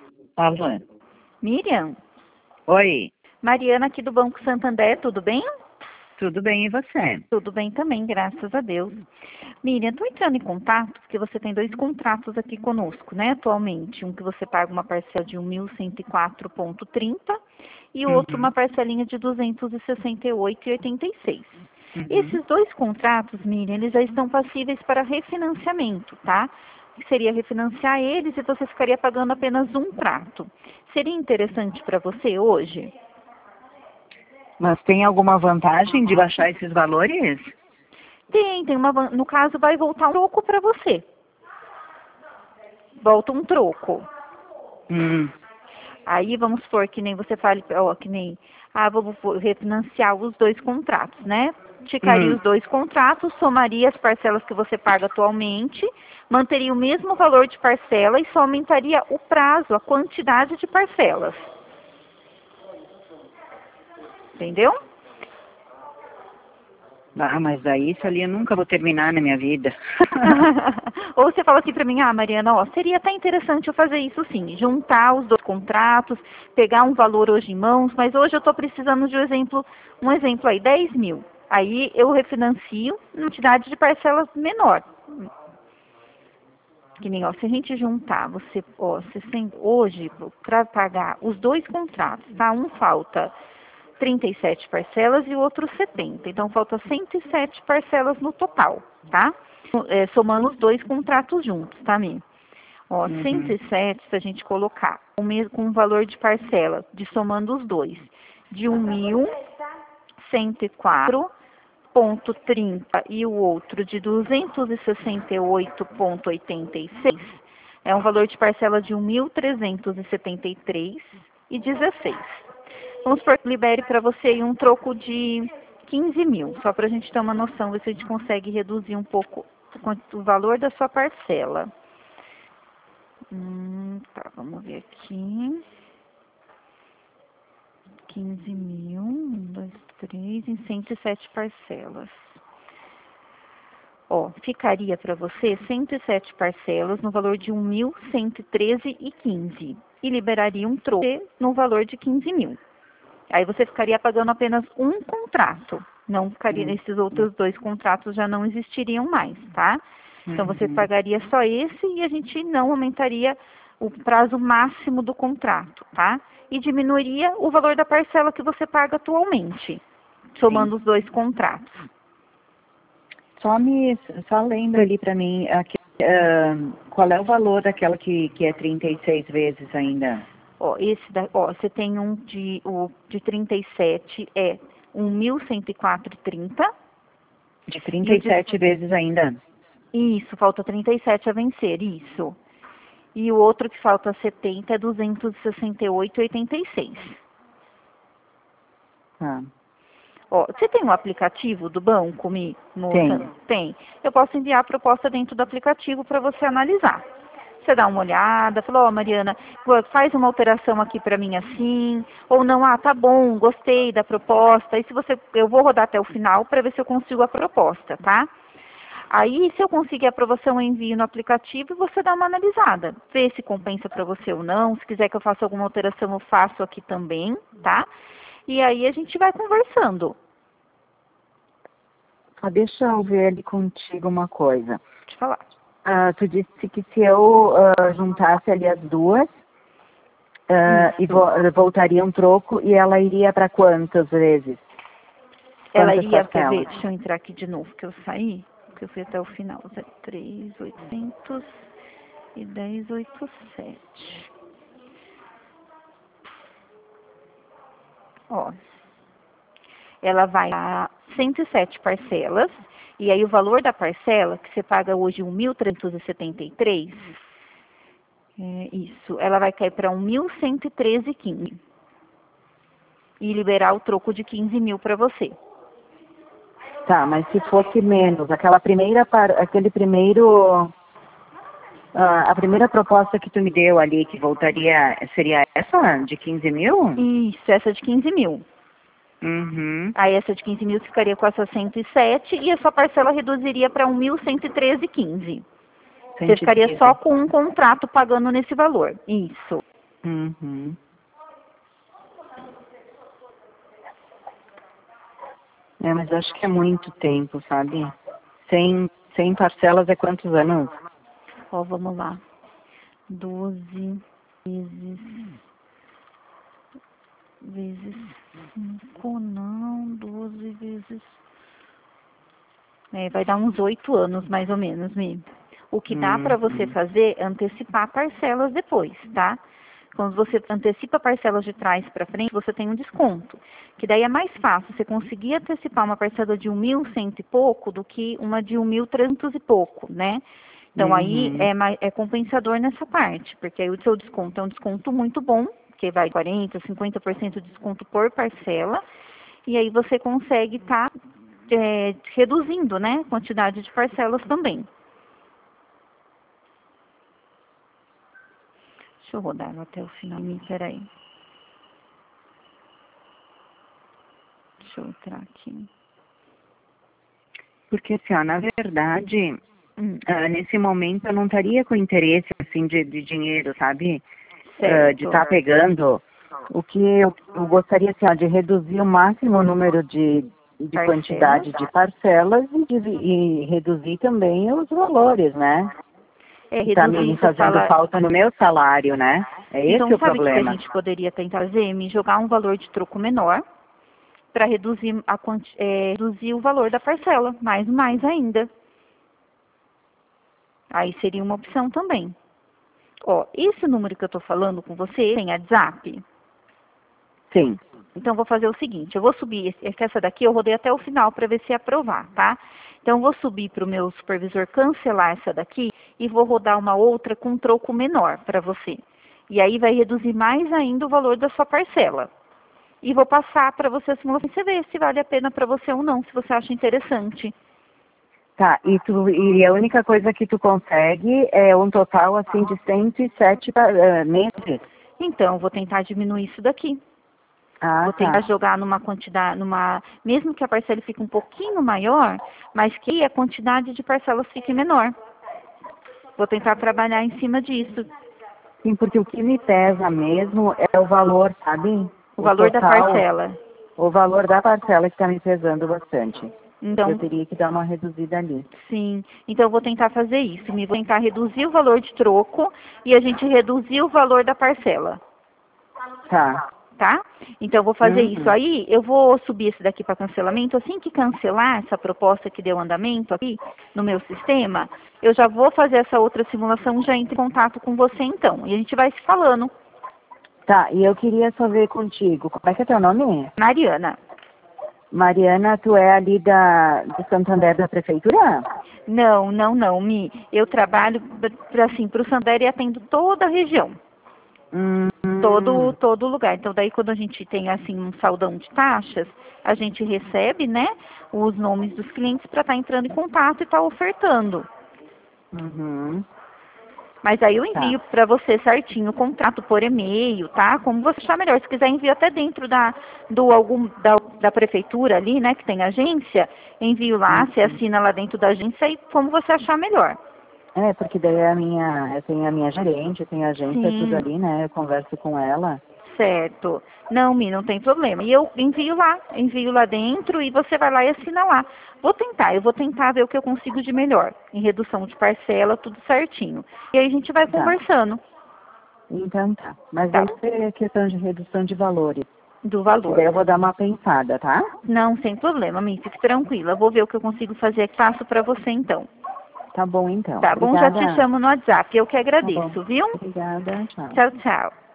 Alô? Miriam? Oi, Mariana aqui do Banco Santander, tudo bem? tudo bem e você? Tudo bem também, graças a Deus. Miriam, estou entrando em contato porque você tem dois contratos aqui conosco, né, atualmente. Um que você paga uma parcela de 1.104,30 e o outro Uhum, uma parcelinha de 268,86. uhum. Esses dois contratos, Miriam, eles já estão passíveis para refinanciamento, tá? Que seria refinanciar eles e você ficaria pagando apenas um prato. Seria interessante para você hoje? Mas tem alguma vantagem de baixar esses valores? Tem no caso vai voltar um troco para você. Volta um troco. Hum, Aí vamos supor que nem você fale, ó, que nem, vou refinanciar os dois contratos, né? Ficaria hum. os dois contratos, somaria as parcelas que você paga atualmente, manteria o mesmo valor de parcela e só aumentaria o prazo, a quantidade de parcelas. Entendeu? Ah, mas daí isso ali eu nunca vou terminar na minha vida. Ou você fala assim para mim, Mariana, ó, seria até interessante eu fazer isso sim, juntar os dois contratos, pegar um valor hoje em mãos, mas hoje eu estou precisando de um exemplo aí, 10 mil. Aí eu refinancio uma quantidade de parcelas menor. Que nem, ó, se a gente juntar, hoje, para pagar os dois contratos, tá? Um falta 37 parcelas e o outro 70. Então, falta 107 parcelas no total, tá? Somando os dois contratos juntos, tá, Mi? Ó, Uhum. 107, se a gente colocar com um valor de parcela, de somando os dois, de 1.104,30 e o outro de 268,86, é um valor de parcela de 1.373,16. Vamos supor que libere para você aí um troco de 15 mil, só para a gente ter uma noção, ver se a gente consegue reduzir um pouco o valor da sua parcela. Tá, vamos ver aqui. 15 mil, 1, 2, 3, em 107 parcelas. Ó, ficaria para você 107 parcelas no valor de 1.113,15 e liberaria um troco no valor de 15 mil. Aí você ficaria pagando apenas um contrato. Não ficaria, Hum, esses outros dois contratos já não existiriam mais, tá? Então você uhum. pagaria só esse e a gente não aumentaria o prazo máximo do contrato, tá? E diminuiria o valor da parcela que você paga atualmente, Sim. somando os dois contratos. Só só lembra ali pra mim qual é o valor daquela que é 36 vezes ainda? Você tem o de 37 é 1.104,30 De e o de 37 vezes ainda. isso, falta 37 a vencer, isso. E o outro que falta 70 é 268,86. Tá. Ó, você tem um aplicativo do banco, moça? Tenho. Tem. Eu posso enviar a proposta dentro do aplicativo para você analisar. Você dá uma olhada, falou, ó, Mariana, faz uma alteração aqui para mim assim, ou não, tá bom, gostei da proposta. Eu vou rodar até o final para ver se eu consigo a proposta, tá? Aí, se eu conseguir a aprovação, eu envio no aplicativo e você dá uma analisada. Vê se compensa para você ou não. Se quiser que eu faça alguma alteração, eu faço aqui também, tá? E aí a gente vai conversando. Só deixa eu ver ali contigo uma coisa. Deixa eu falar. Tu disse que se eu juntasse ali as duas e Isso. voltaria um troco e ela iria para quantas vezes? Ela Quantas iria, quer ver, parcelas? deixa eu entrar aqui de novo, que eu saí, que eu fui até o final. 3.800 e 10.87. Ó, ela vai a 107 parcelas, e aí o valor da parcela, que você paga hoje 1.373, isso, ela vai cair para 1.113,15 e liberar o troco de 15 mil para você. Tá, mas se fosse menos, aquele primeiro, a primeira proposta que tu me deu ali, que voltaria, seria essa, de 15 mil? Isso, essa de 15 mil. Uhum. Aí essa de 15 mil ficaria com essa 107 e a sua parcela reduziria para 1.113,15. Você ficaria só 113. com um contrato pagando nesse valor. Isso. Uhum. É, mas acho que é muito tempo, sabe? 100 parcelas é quantos anos? Ó, vamos lá. 12 vezes 5, não, 12 vezes... vai dar uns 8 anos, mais ou menos, Mi. O que dá para você Uhum. fazer é antecipar parcelas depois, tá? Quando você antecipa parcelas de trás para frente, você tem um desconto. Que daí é mais fácil você conseguir antecipar uma parcela de 1.100 e pouco do que uma de 1.300 e pouco, né? Então aí Uhum. é compensador nessa parte, porque aí o seu desconto é um desconto muito bom, que vai 40%, 50% de desconto por parcela, e aí você consegue estar reduzindo, né, a quantidade de parcelas também. Deixa eu rodar ela até o final, peraí. Deixa eu entrar aqui. Porque, assim, ó, na verdade, Hum, nesse momento eu não estaria com interesse, assim, de dinheiro, sabe? De certo. estar pegando. O que eu gostaria, assim, ó, de reduzir o máximo o número de Parcelas. quantidade de parcelas e reduzir também os valores, né? Que está Reduzir me seu fazendo salário. falta no meu salário, né? É esse Então, o sabe o que que a problema. gente poderia tentar fazer? Me jogar um valor de troco menor para reduzir, reduzir o valor da parcela, mais ainda. Aí seria uma opção também. Ó, esse número que eu estou falando com você tem WhatsApp? Sim. Então, vou fazer o seguinte, eu vou subir, essa daqui eu rodei até o final para ver se aprovar, tá? Então, eu vou subir para o meu supervisor cancelar essa daqui e vou rodar uma outra com troco menor para você. E aí vai reduzir mais ainda o valor da sua parcela. E vou passar para você a simulação, você ver se vale a pena para você ou não, se você acha interessante. Tá, e a única coisa que tu consegue é um total, assim, de 107 meses. Então, vou tentar diminuir isso daqui. Ah, Vou tentar tá. jogar numa quantidade, mesmo que a parcela fique um pouquinho maior, mas que a quantidade de parcelas fique menor. Vou tentar trabalhar em cima disso. Sim, porque o que me pesa mesmo é o valor, sabe? O O valor da total, parcela. o valor da parcela que está me pesando bastante. Eu Então, teria que dar uma reduzida ali. sim. Então, eu vou tentar fazer isso. Vou tentar reduzir o valor de troco e a gente reduzir o valor da parcela. Tá. Tá? Então, eu vou fazer isso. Uhum. Aí, eu vou subir esse daqui para cancelamento. Assim que cancelar essa proposta que deu andamento aqui no meu sistema, eu já vou fazer essa outra simulação, já entro em contato com você então. E a gente vai se falando. Tá, e eu queria só ver contigo. Como é que é teu nome? Mariana. Mariana, tu é ali do Santander da Prefeitura? Não, não, não, Mi. Eu trabalho assim, para o Santander e atendo toda a região. Hum, Todo lugar. Então, daí quando a gente tem assim um saldão de taxas, a gente recebe, né, os nomes dos clientes para estar entrando em contato e estar ofertando. uhum, Mas aí eu tá. envio para você certinho o contrato por e-mail, tá? Como você achar melhor. Se quiser, envio até dentro da prefeitura ali, né, que tem agência, envio lá, você Uhum. assina lá dentro da agência e como você achar melhor. É, porque daí eu tenho a minha gerente, eu tenho a agência, tudo Sim. ali, né? Eu converso com ela. Certo. Não, Mi, não tem problema. E eu envio lá dentro e você vai lá e assina lá. Eu vou tentar ver o que eu consigo de melhor, em redução de parcela, tudo certinho. E aí a gente vai Tá. conversando, Então tá. Mas tá? vai ser questão de redução de valores. Do E daí valor. eu vou dar uma pensada, tá? Não, sem problema, Mi, fique tranquila. Eu vou ver o que eu consigo fazer aqui, faço pra você então. Tá bom então. Tá bom? Já te Obrigada. chamo no WhatsApp. Eu que Tá bom. agradeço, viu? Obrigada. Tchau. Tchau, tchau.